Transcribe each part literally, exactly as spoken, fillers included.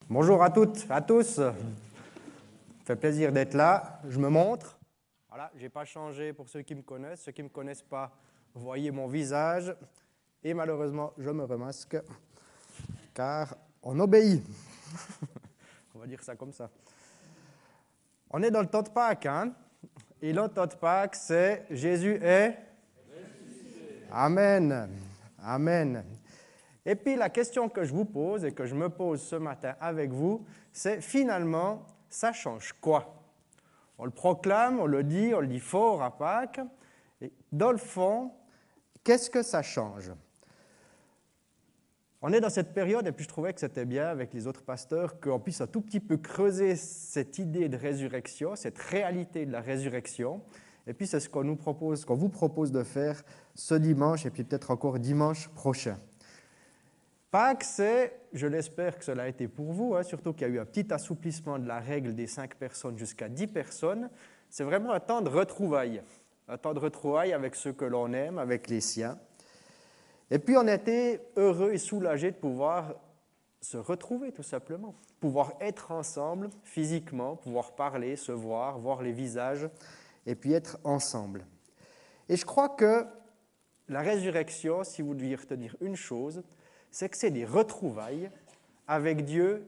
Bonjour à toutes, à tous. Ça fait plaisir d'être là. Je me montre. Voilà, je n'ai pas changé pour ceux qui me connaissent. Ceux qui ne me connaissent pas, voyez mon visage. Et malheureusement, je me remasque, car on obéit. On va dire ça comme ça. On est dans le temps de Pâques, hein? Et le temps de Pâques, c'est Jésus est ressuscité. Amen. Amen. Et puis la question que je vous pose et que je me pose ce matin avec vous, c'est finalement, ça change quoi? On le proclame, on le dit, on le dit fort à Pâques. Et dans le fond, qu'est-ce que ça change? On est dans cette période, et puis je trouvais que c'était bien avec les autres pasteurs qu'on puisse un tout petit peu creuser cette idée de résurrection, cette réalité de la résurrection. Et puis c'est ce qu'on nous propose, qu'on vous propose de faire ce dimanche et puis peut-être encore dimanche prochain. Pâques, c'est, je l'espère que cela a été pour vous, hein, surtout qu'il y a eu un petit assouplissement de la règle des cinq personnes jusqu'à dix personnes. C'est vraiment un temps de retrouvailles, un temps de retrouvailles avec ceux que l'on aime, avec les siens. Et puis on a été heureux et soulagés de pouvoir se retrouver tout simplement, pouvoir être ensemble physiquement, pouvoir parler, se voir, voir les visages et puis être ensemble. Et je crois que la résurrection, si vous deviez retenir une chose, c'est que c'est des retrouvailles avec Dieu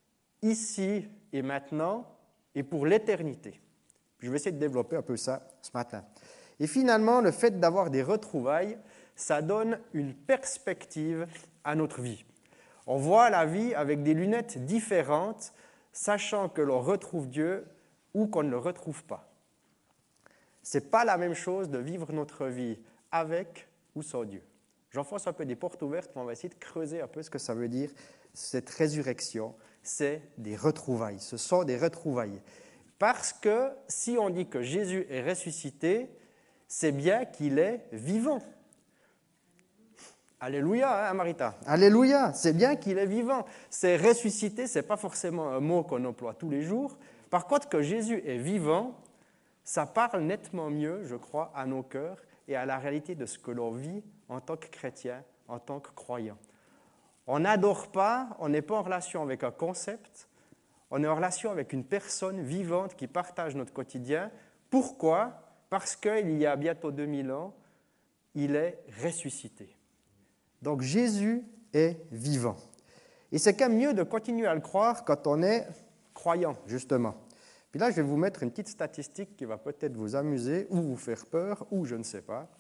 ici et maintenant et pour l'éternité. Je vais essayer de développer un peu ça ce matin. Et finalement, le fait d'avoir des retrouvailles, ça donne une perspective à notre vie. On voit la vie avec des lunettes différentes, sachant que l'on retrouve Dieu ou qu'on ne le retrouve pas. Ce n'est pas la même chose de vivre notre vie avec ou sans Dieu. J'enfonce un peu des portes ouvertes, mais on va essayer de creuser un peu ce que ça veut dire, cette résurrection. C'est des retrouvailles, ce sont des retrouvailles. Parce que si on dit que Jésus est ressuscité, c'est bien qu'il est vivant. Alléluia, hein, Marita? Alléluia, c'est bien qu'il est vivant. C'est ressuscité, ce n'est pas forcément un mot qu'on emploie tous les jours. Par contre, que Jésus est vivant, ça parle nettement mieux, je crois, à nos cœurs et à la réalité de ce que l'on vit en tant que chrétien, en tant que croyant. On n'adore pas, on n'est pas en relation avec un concept, on est en relation avec une personne vivante qui partage notre quotidien. Pourquoi? Parce qu'il y a bientôt deux mille ans, il est ressuscité. Donc Jésus est vivant. Et c'est quand même mieux de continuer à le croire quand on est croyant, justement. Puis là, je vais vous mettre une petite statistique qui va peut-être vous amuser ou vous faire peur, ou je ne sais pas.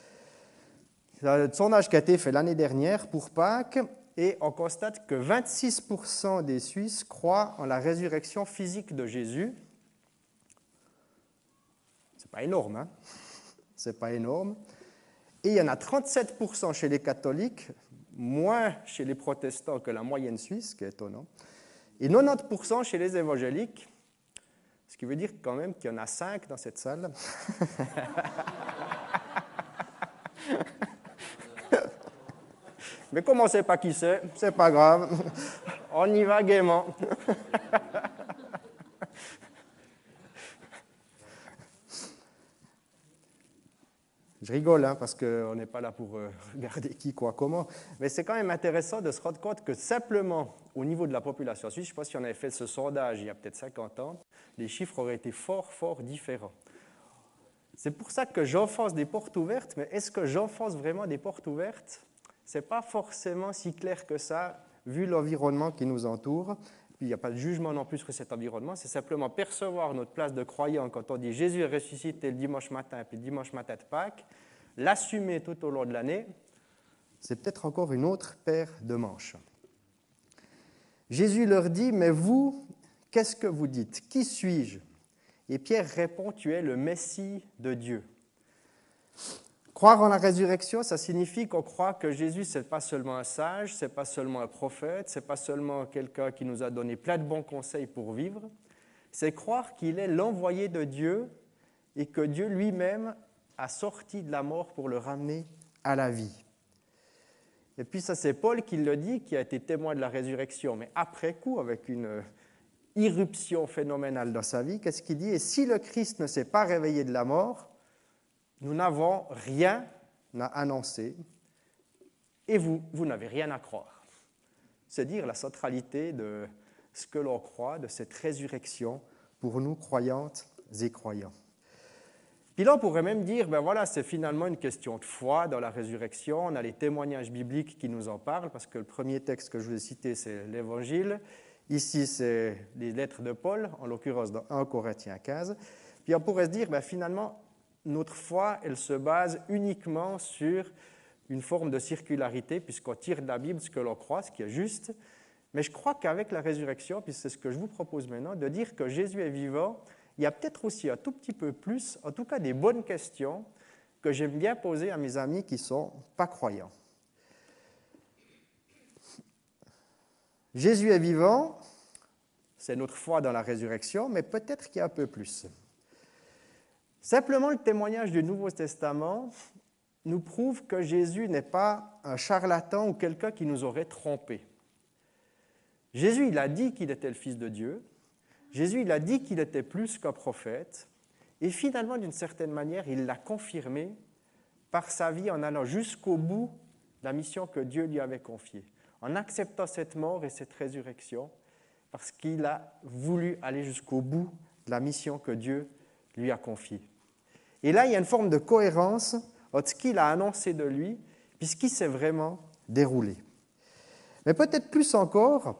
C'est un sondage qui a été fait l'année dernière pour Pâques, et on constate que vingt-six pour cent des Suisses croient en la résurrection physique de Jésus. C'est pas énorme, hein? C'est pas énorme. Et il y en a trente-sept pour cent chez les catholiques, moins chez les protestants que la moyenne suisse, ce qui est étonnant, et quatre-vingt-dix pour cent chez les évangéliques. Ce qui veut dire quand même qu'il y en a cinq dans cette salle. Mais comme on ne sait pas qui c'est, c'est pas grave. On y va gaiement. Je rigole, hein, parce qu'on n'est pas là pour euh, regarder qui, quoi, comment. Mais c'est quand même intéressant de se rendre compte que simplement, au niveau de la population suisse, je ne sais pas si on avait fait ce sondage il y a peut-être cinquante ans, les chiffres auraient été fort, fort différents. C'est pour ça que j'enfonce des portes ouvertes, mais est-ce que j'enfonce vraiment des portes ouvertes? Ce n'est pas forcément si clair que ça, vu l'environnement qui nous entoure. Puis il n'y a pas de jugement non plus sur cet environnement, c'est simplement percevoir notre place de croyant quand on dit Jésus est ressuscité le dimanche matin, puis le dimanche matin de Pâques, l'assumer tout au long de l'année, c'est peut-être encore une autre paire de manches. Jésus leur dit, mais vous, qu'est-ce que vous dites? Qui suis-je? Et Pierre répond, tu es le Messie de Dieu. Croire en la résurrection, ça signifie qu'on croit que Jésus, ce n'est pas seulement un sage, ce n'est pas seulement un prophète, ce n'est pas seulement quelqu'un qui nous a donné plein de bons conseils pour vivre, c'est croire qu'il est l'envoyé de Dieu et que Dieu lui-même a sorti de la mort pour le ramener à la vie. Et puis ça, c'est Paul qui le dit, qui a été témoin de la résurrection, mais après coup, avec une irruption phénoménale dans sa vie, qu'est-ce qu'il dit? Et si le Christ ne s'est pas réveillé de la mort, nous n'avons rien à annoncer et vous, vous n'avez rien à croire. C'est dire la centralité de, ce que l'on croit de cette résurrection pour nous croyantes et croyants. Puis là, on pourrait même dire, ben voilà, c'est finalement une question de foi dans la résurrection. On a les témoignages bibliques qui nous en parlent, parce que le premier texte que je vous ai cité, c'est l'Évangile. Ici, c'est les lettres de Paul, en l'occurrence dans un Corinthiens quinze. Puis on pourrait se dire, ben finalement, notre foi, elle se base uniquement sur une forme de circularité, puisqu'on tire de la Bible ce que l'on croit, ce qui est juste. Mais je crois qu'avec la résurrection, puis c'est ce que je vous propose maintenant, de dire que Jésus est vivant, il y a peut-être aussi un tout petit peu plus, en tout cas des bonnes questions, que j'aime bien poser à mes amis qui ne sont pas croyants. Jésus est vivant, c'est notre foi dans la résurrection, mais peut-être qu'il y a un peu plus. Simplement, le témoignage du Nouveau Testament nous prouve que Jésus n'est pas un charlatan ou quelqu'un qui nous aurait trompés. Jésus, il a dit qu'il était le Fils de Dieu. Jésus, il a dit qu'il était plus qu'un prophète. Et finalement, d'une certaine manière, il l'a confirmé par sa vie en allant jusqu'au bout de la mission que Dieu lui avait confiée, en acceptant cette mort et cette résurrection, parce qu'il a voulu aller jusqu'au bout de la mission que Dieu lui a confiée. Et là, il y a une forme de cohérence entre ce qu'il a annoncé de lui et ce qui s'est vraiment déroulé. Mais peut-être plus encore,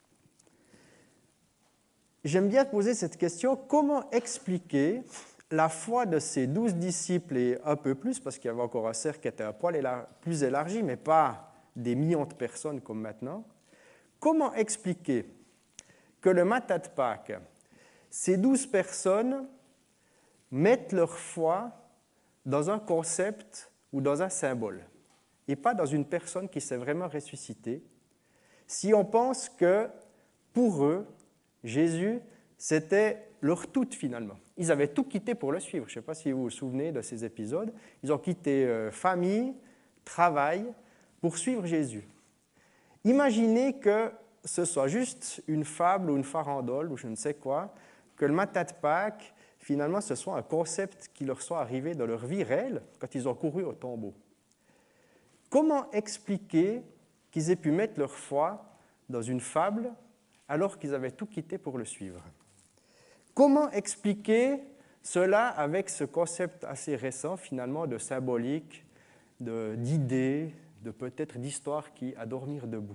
j'aime bien poser cette question, comment expliquer la foi de ces douze disciples et un peu plus, parce qu'il y avait encore un cercle qui était un poil plus élargi, mais pas des millions de personnes comme maintenant. Comment expliquer que le matin de Pâques, ces douze personnes mettent leur foi dans un concept ou dans un symbole, et pas dans une personne qui s'est vraiment ressuscitée, si on pense que, pour eux, Jésus, c'était leur tout finalement. Ils avaient tout quitté pour le suivre. Je ne sais pas si vous vous souvenez de ces épisodes. Ils ont quitté euh, famille, travail, pour suivre Jésus. Imaginez que ce soit juste une fable ou une farandole ou je ne sais quoi, que le matin de Pâques, finalement, ce soit un concept qui leur soit arrivé dans leur vie réelle quand ils ont couru au tombeau. Comment expliquer qu'ils aient pu mettre leur foi dans une fable alors qu'ils avaient tout quitté pour le suivre? Comment expliquer cela avec ce concept assez récent, finalement, de symbolique, de, d'idées, de peut-être d'histoire qui a dormir debout?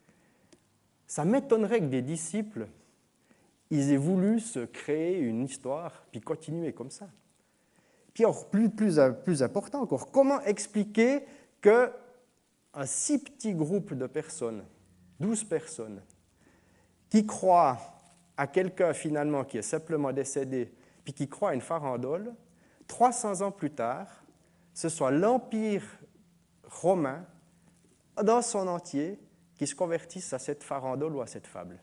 Ça m'étonnerait que des disciples, ils aient voulu se créer une histoire, puis continuer comme ça. Puis, alors, plus, plus, plus important encore, comment expliquer qu'un si petit groupe de personnes, douze personnes, qui croient à quelqu'un finalement qui est simplement décédé, puis qui croit à une farandole, trois cents ans plus tard, ce soit l'Empire romain, dans son entier, qui se convertisse à cette farandole ou à cette fable.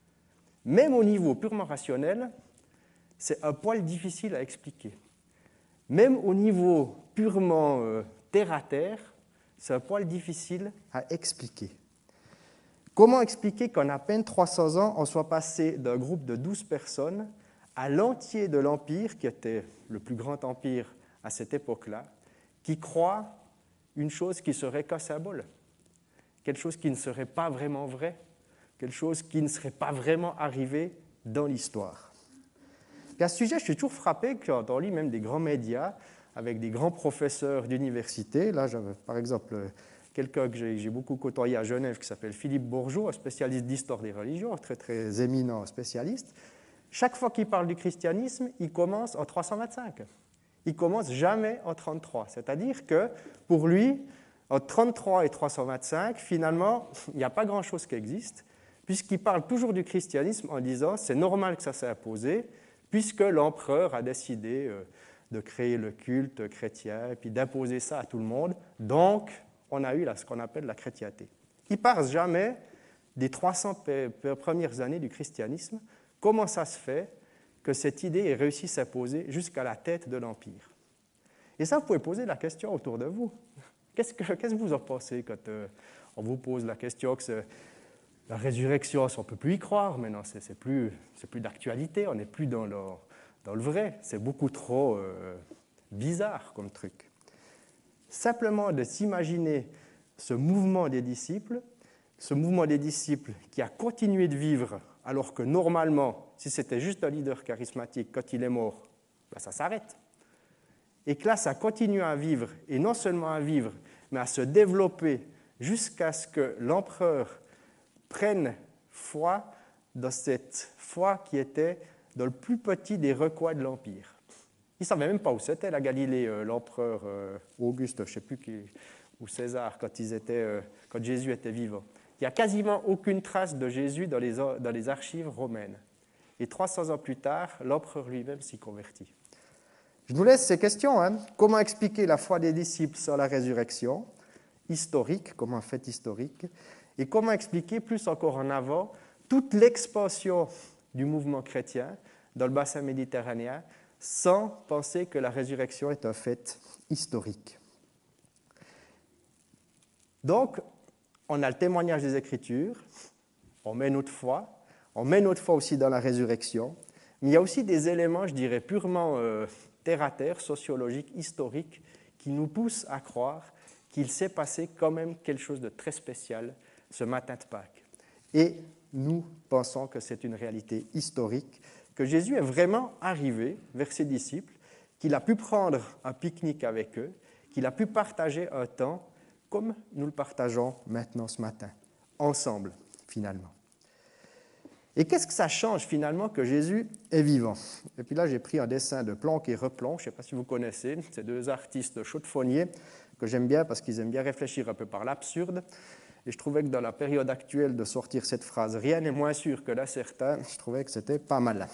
Même au niveau purement rationnel, c'est un poil difficile à expliquer. Même au niveau purement euh, terre-à-terre, c'est un poil difficile à expliquer. Comment expliquer qu'en à peine trois cents ans, on soit passé d'un groupe de douze personnes à l'entier de l'Empire, qui était le plus grand empire à cette époque-là, qui croit une chose qui serait qu'un symbole, quelque chose qui ne serait pas vraiment vrai, quelque chose qui ne serait pas vraiment arrivé dans l'histoire. Et à ce sujet, je suis toujours frappé quand on lit même des grands médias avec des grands professeurs d'université. Là, j'avais par exemple quelqu'un que j'ai, j'ai beaucoup côtoyé à Genève qui s'appelle Philippe Bourgeot, un spécialiste d'histoire des religions, un très très éminent spécialiste. Chaque fois qu'il parle du christianisme, il commence en trois cent vingt-cinq. Il commence jamais en trente-trois. C'est-à-dire que pour lui, entre trente-trois et trois cent vingt-cinq, finalement, il n'y a pas grand-chose qui existe, puisqu'il parle toujours du christianisme en disant c'est normal que ça s'est imposé, puisque l'empereur a décidé de créer le culte chrétien et puis d'imposer ça à tout le monde. Donc, on a eu là, ce qu'on appelle la chrétienté. Il ne parle jamais des trois cents premières années du christianisme. Comment ça se fait que cette idée ait réussi à s'imposer jusqu'à la tête de l'Empire? Et ça, vous pouvez poser la question autour de vous. Qu'est-ce que, qu'est-ce que vous en pensez quand euh, on vous pose la question que c'est, la résurrection, on ne peut plus y croire maintenant, c'est, c'est, plus, c'est plus d'actualité, on n'est plus dans le, dans le vrai, c'est beaucoup trop euh, bizarre comme truc. Simplement de s'imaginer ce mouvement des disciples, ce mouvement des disciples qui a continué de vivre alors que normalement, si c'était juste un leader charismatique, quand il est mort, ben ça s'arrête. Et que là, ça continue à vivre, et non seulement à vivre, mais à se développer jusqu'à ce que l'empereur prenne foi dans cette foi qui était dans le plus petit des recoins de l'Empire. Il ne savait même pas où c'était la Galilée, euh, l'empereur euh, Auguste, je ne sais plus qui, ou César, quand, ils étaient, euh, quand Jésus était vivant. Il n'y a quasiment aucune trace de Jésus dans les, dans les archives romaines. Et trois cents ans plus tard, l'empereur lui-même s'y convertit. Je vous laisse ces questions. Hein. Comment expliquer la foi des disciples sur la résurrection historique, comme un fait historique, et comment expliquer plus encore en avant toute l'expansion du mouvement chrétien dans le bassin méditerranéen sans penser que la résurrection est un fait historique. Donc, on a le témoignage des Écritures, on met notre foi, on met notre foi aussi dans la résurrection, mais il y a aussi des éléments, je dirais, purement euh, terre-à-terre, sociologiques, historiques, qui nous poussent à croire qu'il s'est passé quand même quelque chose de très spécial ce matin de Pâques. Et nous pensons que c'est une réalité historique, que Jésus est vraiment arrivé vers ses disciples, qu'il a pu prendre un pique-nique avec eux, qu'il a pu partager un temps comme nous le partageons maintenant ce matin, ensemble, finalement. Et qu'est-ce que ça change finalement que Jésus est vivant? Et puis là, j'ai pris un dessin de Planck et Replonck, je ne sais pas si vous connaissez, ces deux artistes chaudefonniers que j'aime bien parce qu'ils aiment bien réfléchir un peu par l'absurde. Et je trouvais que dans la période actuelle de sortir cette phrase « rien n'est moins sûr que l'incertain », je trouvais que c'était pas mal.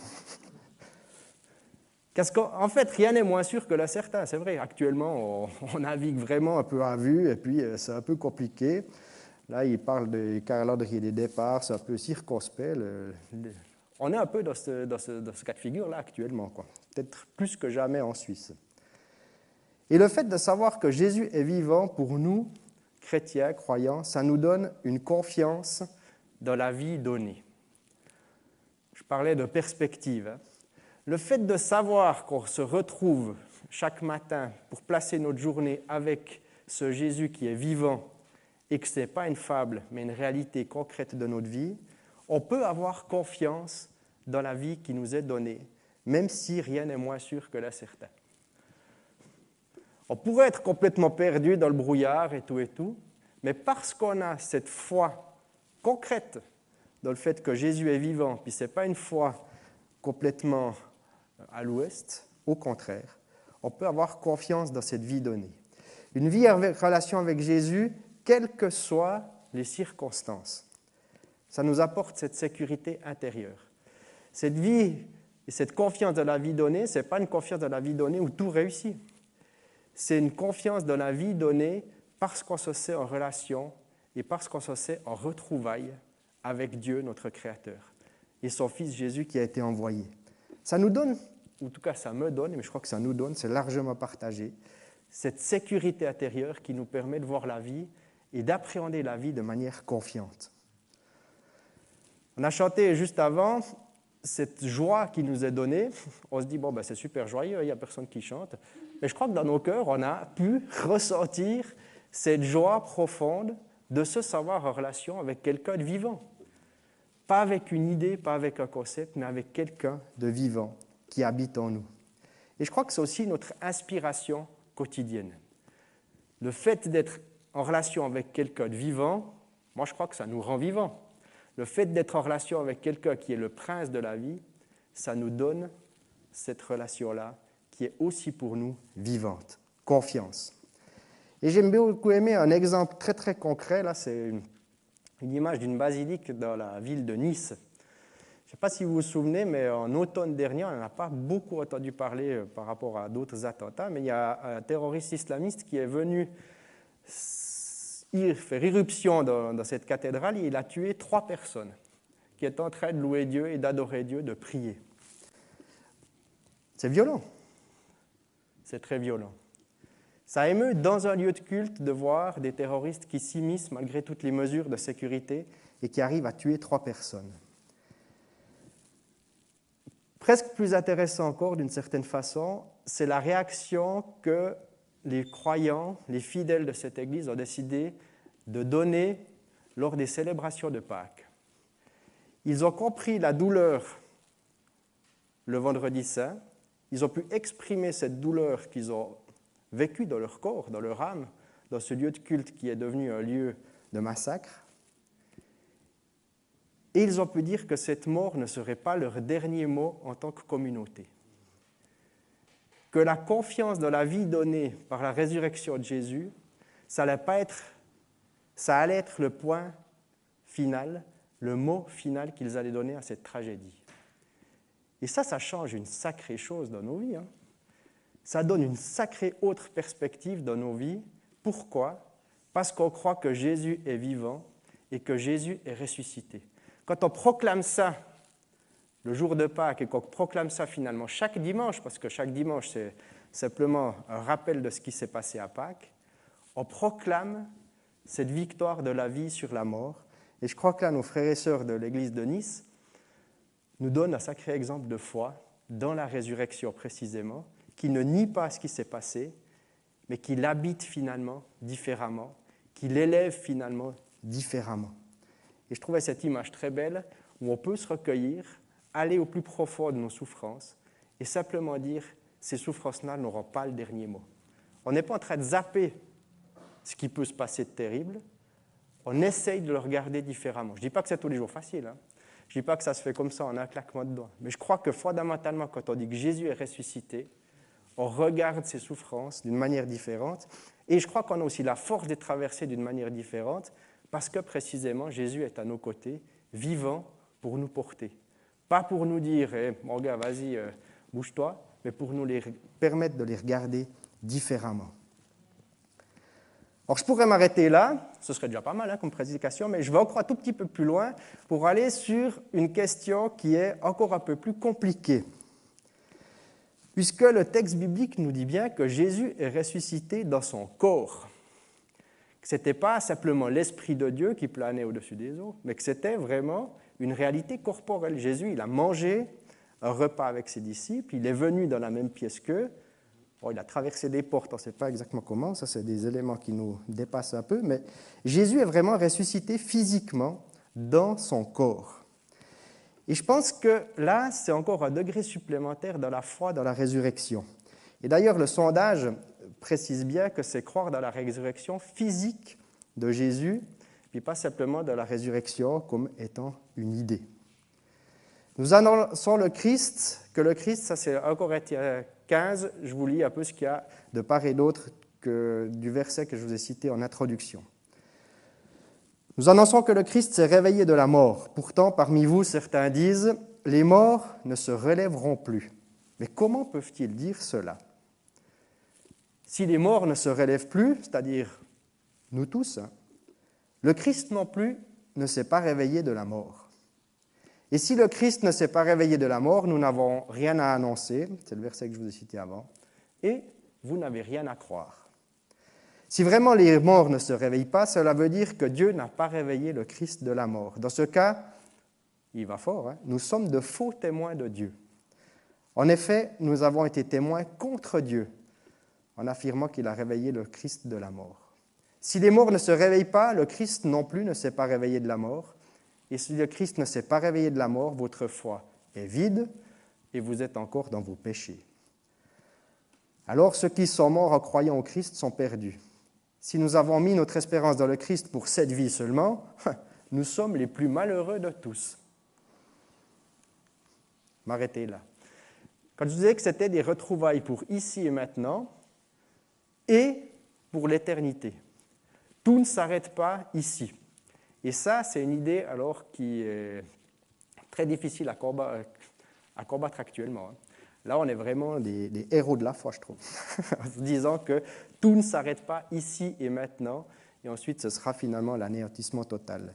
Parce qu'en fait, rien n'est moins sûr que l'incertain, c'est vrai. Actuellement, on, on navigue vraiment un peu à vue et puis c'est un peu compliqué. Là, il parle des calendriers des départs, c'est un peu circonspect. Le, le, on est un peu dans ce, dans ce, dans ce cas de figure-là actuellement, quoi. Peut-être plus que jamais en Suisse. Et le fait de savoir que Jésus est vivant pour nous, chrétiens, croyants, ça nous donne une confiance dans la vie donnée. Je parlais de perspective. Hein. Le fait de savoir qu'on se retrouve chaque matin pour placer notre journée avec ce Jésus qui est vivant et que ce n'est pas une fable, mais une réalité concrète de notre vie, on peut avoir confiance dans la vie qui nous est donnée, même si rien n'est moins sûr que l'incertain. On pourrait être complètement perdu dans le brouillard et tout et tout, mais parce qu'on a cette foi concrète dans le fait que Jésus est vivant, puis ce n'est pas une foi complètement à l'ouest, au contraire, on peut avoir confiance dans cette vie donnée. Une vie en relation avec Jésus, quelles que soient les circonstances. Ça nous apporte cette sécurité intérieure. Cette vie et cette confiance dans la vie donnée, ce n'est pas une confiance dans la vie donnée où tout réussit. C'est une confiance dans la vie donnée parce qu'on se sait en relation et parce qu'on se sait en retrouvailles avec Dieu, notre Créateur, et son Fils Jésus qui a été envoyé. Ça nous donne, ou en tout cas ça me donne, mais je crois que ça nous donne, c'est largement partagé, cette sécurité intérieure qui nous permet de voir la vie et d'appréhender la vie de manière confiante. On a chanté juste avant cette joie qui nous est donnée. On se dit, bon, ben, c'est super joyeux, il n'y a personne qui chante. Mais je crois que dans nos cœurs, on a pu ressentir cette joie profonde de se savoir en relation avec quelqu'un de vivant. Pas avec une idée, pas avec un concept, mais avec quelqu'un de vivant qui habite en nous. Et je crois que c'est aussi notre inspiration quotidienne. Le fait d'être en relation avec quelqu'un de vivant, moi je crois que ça nous rend vivants. Le fait d'être en relation avec quelqu'un qui est le prince de la vie, ça nous donne cette relation-là qui est aussi pour nous vivante, confiance. Et j'aime beaucoup aimer un exemple très très concret, là c'est une, une image d'une basilique dans la ville de Nice. Je ne sais pas si vous vous souvenez, mais en automne dernier, on n'en a pas beaucoup entendu parler par rapport à d'autres attentats, mais il y a un terroriste islamiste qui est venu faire irruption dans, dans cette cathédrale et il a tué trois personnes qui étaient en train de louer Dieu et d'adorer Dieu, de prier. C'est violent. C'est très violent. Ça émeut dans un lieu de culte de voir des terroristes qui s'immiscent malgré toutes les mesures de sécurité et qui arrivent à tuer trois personnes. Presque plus intéressant encore, d'une certaine façon, c'est la réaction que les croyants, les fidèles de cette Église ont décidé de donner lors des célébrations de Pâques. Ils ont compris la douleur le vendredi saint. Ils ont pu exprimer cette douleur qu'ils ont vécue dans leur corps, dans leur âme, dans ce lieu de culte qui est devenu un lieu de massacre. Et ils ont pu dire que cette mort ne serait pas leur dernier mot en tant que communauté. Que la confiance dans la vie donnée par la résurrection de Jésus, ça allait pas être, ça allait être le point final, le mot final qu'ils allaient donner à cette tragédie. Et ça, ça change une sacrée chose dans nos vies. Hein. Ça donne une sacrée autre perspective dans nos vies. Pourquoi ? Parce qu'on croit que Jésus est vivant et que Jésus est ressuscité. Quand on proclame ça le jour de Pâques et qu'on proclame ça finalement chaque dimanche, parce que chaque dimanche c'est simplement un rappel de ce qui s'est passé à Pâques, on proclame cette victoire de la vie sur la mort. Et je crois que là, nos frères et sœurs de l'église de Nice nous donnent un sacré exemple de foi dans la résurrection précisément, qui ne nie pas ce qui s'est passé, mais qui l'habite finalement différemment, qui l'élève finalement différemment. Et je trouvais cette image très belle où on peut se recueillir, aller au plus profond de nos souffrances et simplement dire « ces souffrances-là n'auront pas le dernier mot ». On n'est pas en train de zapper ce qui peut se passer de terrible, on essaye de le regarder différemment. Je ne dis pas que c'est tous les jours facile, hein. Je ne dis pas que ça se fait comme ça en un claquement de doigts, mais je crois que fondamentalement, quand on dit que Jésus est ressuscité, on regarde ses souffrances d'une manière différente et je crois qu'on a aussi la force de les traverser d'une manière différente parce que précisément Jésus est à nos côtés, vivant pour nous porter. Pas pour nous dire hey, « mon gars, vas-y, euh, bouge-toi », mais pour nous les, permettre de les regarder différemment. Alors, je pourrais m'arrêter là, ce serait déjà pas mal hein, comme prédication, mais je vais encore un tout petit peu plus loin pour aller sur une question qui est encore un peu plus compliquée. Puisque le texte biblique nous dit bien que Jésus est ressuscité dans son corps. Que ce n'était pas simplement l'Esprit de Dieu qui planait au-dessus des eaux, mais que c'était vraiment une réalité corporelle. Jésus, il a mangé un repas avec ses disciples, il est venu dans la même pièce qu'eux. Bon, il a traversé des portes, on ne sait pas exactement comment, ça c'est des éléments qui nous dépassent un peu, mais Jésus est vraiment ressuscité physiquement dans son corps. Et je pense que là, c'est encore un degré supplémentaire dans la foi, dans la résurrection. Et d'ailleurs, le sondage précise bien que c'est croire dans la résurrection physique de Jésus, puis pas simplement dans la résurrection comme étant une idée. Nous annonçons le Christ, que le Christ, ça c'est un Corinthiens quinze, je vous lis un peu ce qu'il y a de part et d'autre que, du verset que je vous ai cité en introduction. Nous annonçons que le Christ s'est réveillé de la mort. Pourtant, parmi vous, certains disent « les morts ne se relèveront plus ». Mais comment peuvent-ils dire cela ? Si les morts ne se relèvent plus, c'est-à-dire nous tous, hein, le Christ non plus ne s'est pas réveillé de la mort. Et si le Christ ne s'est pas réveillé de la mort, nous n'avons rien à annoncer, c'est le verset que je vous ai cité avant, et vous n'avez rien à croire. Si vraiment les morts ne se réveillent pas, cela veut dire que Dieu n'a pas réveillé le Christ de la mort. Dans ce cas, il va fort, hein, nous sommes de faux témoins de Dieu. En effet, nous avons été témoins contre Dieu en affirmant qu'il a réveillé le Christ de la mort. Si les morts ne se réveillent pas, le Christ non plus ne s'est pas réveillé de la mort. Et si le Christ ne s'est pas réveillé de la mort, votre foi est vide et vous êtes encore dans vos péchés. Alors ceux qui sont morts en croyant au Christ sont perdus. Si nous avons mis notre espérance dans le Christ pour cette vie seulement, nous sommes les plus malheureux de tous. M'arrêtez là. Quand je disais que c'était des retrouvailles pour ici et maintenant et pour l'éternité. Tout ne s'arrête pas ici. Et ça, c'est une idée alors qui est très difficile à combattre, à combattre actuellement. Là, on est vraiment des, des héros de la foi, je trouve, en se disant que tout ne s'arrête pas ici et maintenant, et ensuite ce sera finalement l'anéantissement total.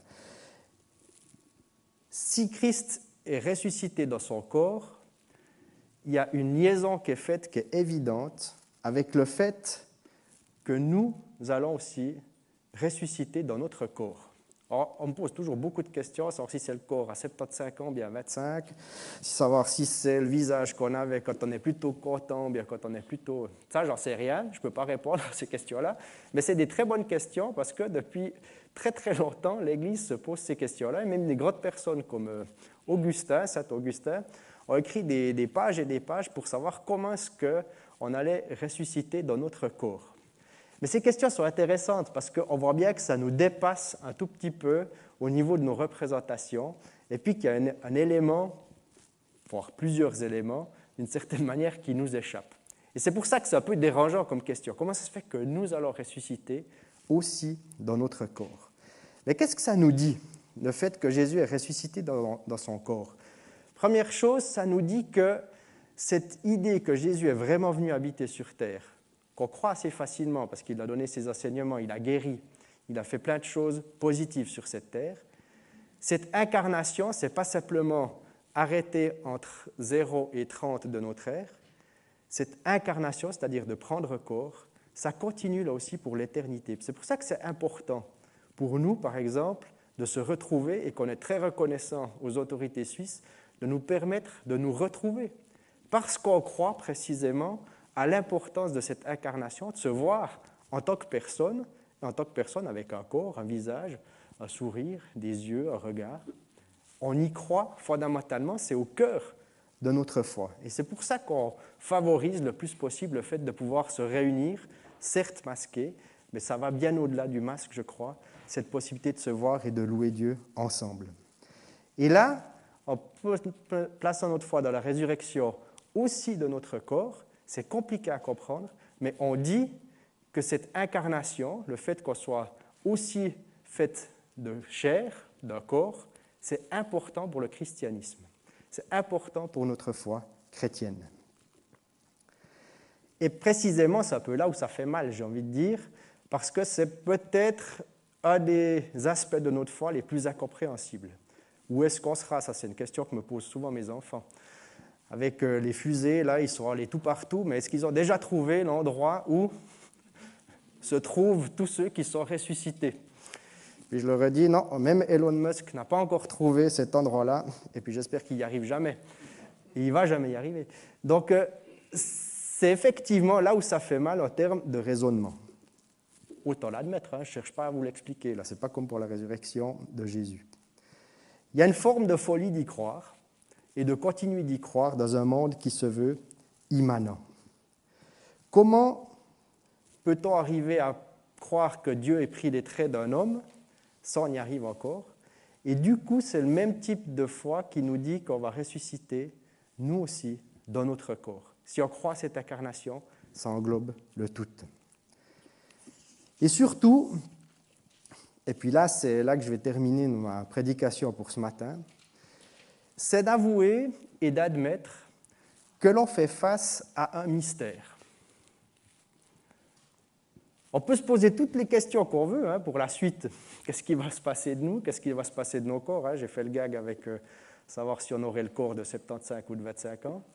Si Christ est ressuscité dans son corps, il y a une liaison qui est faite, qui est évidente, avec le fait que nous allons aussi ressusciter dans notre corps. Alors, on me pose toujours beaucoup de questions, savoir si c'est le corps à soixante-quinze ans, bien vingt-cinq, savoir si c'est le visage qu'on avait quand on est plutôt content, bien quand on est plutôt... Ça, j'en sais rien, je ne peux pas répondre à ces questions-là, mais c'est des très bonnes questions parce que depuis très très longtemps, l'Église se pose ces questions-là, et même des grandes personnes comme Augustin, saint Augustin, ont écrit des, des pages et des pages pour savoir comment est-ce qu'on allait ressusciter dans notre corps. Mais ces questions sont intéressantes parce qu'on voit bien que ça nous dépasse un tout petit peu au niveau de nos représentations, et puis qu'il y a un, un élément, voire plusieurs éléments, d'une certaine manière qui nous échappent. Et c'est pour ça que c'est un peu dérangeant comme question. Comment ça se fait que nous allons ressusciter aussi dans notre corps? Mais qu'est-ce que ça nous dit, le fait que Jésus est ressuscité dans, dans son corps? Première chose, ça nous dit que cette idée que Jésus est vraiment venu habiter sur terre, qu'on croit assez facilement parce qu'il a donné ses enseignements, il a guéri, il a fait plein de choses positives sur cette terre, cette incarnation, ce n'est pas simplement arrêter entre zéro et trente de notre ère. Cette incarnation, c'est-à-dire de prendre corps, ça continue là aussi pour l'éternité. C'est pour ça que c'est important pour nous, par exemple, de se retrouver et qu'on est très reconnaissant aux autorités suisses de nous permettre de nous retrouver. Parce qu'on croit précisément à l'importance de cette incarnation, de se voir en tant que personne, en tant que personne avec un corps, un visage, un sourire, des yeux, un regard. On y croit fondamentalement, c'est au cœur de notre foi. Et c'est pour ça qu'on favorise le plus possible le fait de pouvoir se réunir, certes masqués, mais ça va bien au-delà du masque, je crois, cette possibilité de se voir et de louer Dieu ensemble. Et là, en plaçant notre foi dans la résurrection aussi de notre corps, c'est compliqué à comprendre, mais on dit que cette incarnation, le fait qu'on soit aussi fait de chair, d'un corps, c'est important pour le christianisme. C'est important pour notre foi chrétienne. Et précisément, c'est un peu là où ça fait mal, j'ai envie de dire, parce que c'est peut-être un des aspects de notre foi les plus incompréhensibles. Où est-ce qu'on sera? Ça, c'est une question que me posent souvent mes enfants. Avec les fusées, là, ils sont allés tout partout, mais est-ce qu'ils ont déjà trouvé l'endroit où se trouvent tous ceux qui sont ressuscités? Puis je leur ai dit, non, même Elon Musk n'a pas encore trouvé cet endroit-là, et puis j'espère qu'il n'y arrive jamais. Et il ne va jamais y arriver. Donc, euh, c'est effectivement là où ça fait mal en termes de raisonnement. Autant l'admettre, hein, je ne cherche pas à vous l'expliquer, là, ce n'est pas comme pour la résurrection de Jésus. Il y a une forme de folie d'y croire, et de continuer d'y croire dans un monde qui se veut immanent. Comment peut-on arriver à croire que Dieu ait pris les traits d'un homme? Ça, on y arrive encore. Et du coup, c'est le même type de foi qui nous dit qu'on va ressusciter, nous aussi, dans notre corps. Si on croit à cette incarnation, ça englobe le tout. Et surtout, et puis là, c'est là que je vais terminer ma prédication pour ce matin, c'est d'avouer et d'admettre que l'on fait face à un mystère. On peut se poser toutes les questions qu'on veut hein, pour la suite. Qu'est-ce qui va se passer de nous? Qu'est-ce qui va se passer de nos corps hein? J'ai fait le gag avec euh, savoir si on aurait le corps de soixante-quinze ou de vingt-cinq ans.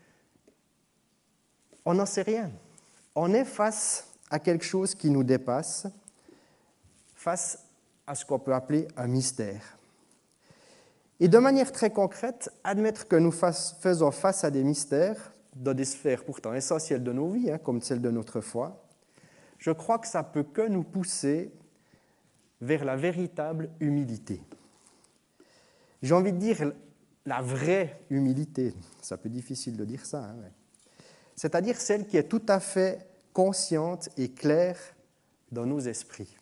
On n'en sait rien. On est face à quelque chose qui nous dépasse, face à ce qu'on peut appeler un mystère. Et de manière très concrète, admettre que nous faisons face à des mystères dans des sphères pourtant essentielles de nos vies, hein, comme celle de notre foi, je crois que ça ne peut que nous pousser vers la véritable humilité. J'ai envie de dire la vraie humilité, c'est un peu difficile de dire ça, hein, ouais. C'est-à-dire celle qui est tout à fait consciente et claire dans nos esprits.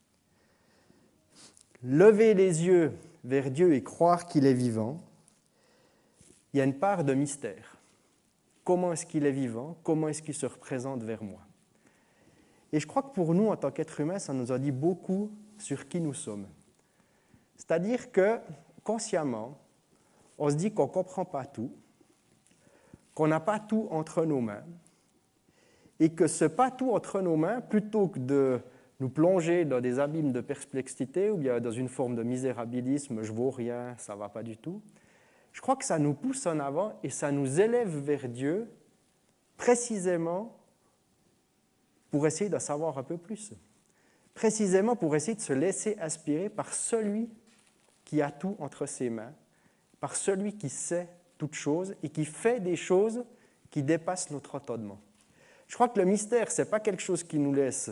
Lever les yeux vers Dieu et croire qu'il est vivant, il y a une part de mystère. Comment est-ce qu'il est vivant? Comment est-ce qu'il se représente vers moi? Et je crois que pour nous, en tant qu'êtres humains, ça nous a dit beaucoup sur qui nous sommes. C'est-à-dire que, consciemment, on se dit qu'on ne comprend pas tout, qu'on n'a pas tout entre nos mains, et que ce pas tout entre nos mains, plutôt que de nous plonger dans des abîmes de perplexité ou bien dans une forme de misérabilisme, je ne vaux rien, ça ne va pas du tout, je crois que ça nous pousse en avant et ça nous élève vers Dieu précisément pour essayer d'en savoir un peu plus. Précisément pour essayer de se laisser inspirer par celui qui a tout entre ses mains, par celui qui sait toutes choses et qui fait des choses qui dépassent notre entendement. Je crois que le mystère, ce n'est pas quelque chose qui nous laisse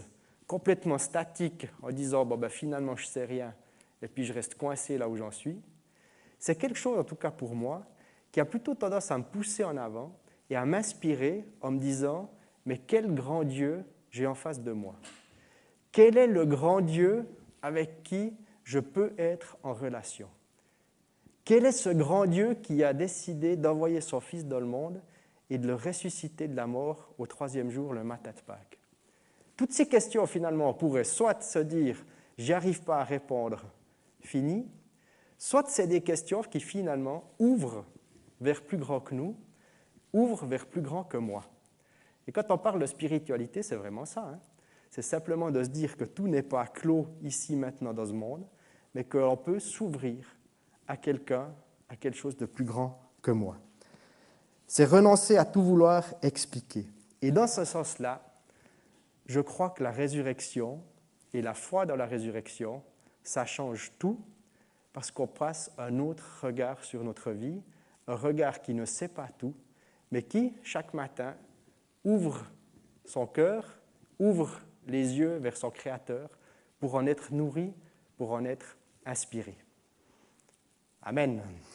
complètement statique en disant bon, ben, finalement je ne sais rien et puis je reste coincé là où j'en suis. C'est quelque chose, en tout cas pour moi, qui a plutôt tendance à me pousser en avant et à m'inspirer en me disant mais quel grand Dieu j'ai en face de moi? Quel est le grand Dieu avec qui je peux être en relation? Quel est ce grand Dieu qui a décidé d'envoyer son Fils dans le monde et de le ressusciter de la mort au troisième jour, le matin de Pâques? Toutes ces questions, finalement, on pourrait soit se dire « j'y arrive pas à répondre, fini », soit c'est des questions qui, finalement, ouvrent vers plus grand que nous, ouvrent vers plus grand que moi. Et quand on parle de spiritualité, c'est vraiment ça. Hein? C'est simplement de se dire que tout n'est pas clos ici, maintenant, dans ce monde, mais qu'on peut s'ouvrir à quelqu'un, à quelque chose de plus grand que moi. C'est renoncer à tout vouloir expliquer. Et dans ce sens-là, je crois que la résurrection et la foi dans la résurrection, ça change tout parce qu'on passe un autre regard sur notre vie, un regard qui ne sait pas tout, mais qui, chaque matin, ouvre son cœur, ouvre les yeux vers son Créateur pour en être nourri, pour en être inspiré. Amen.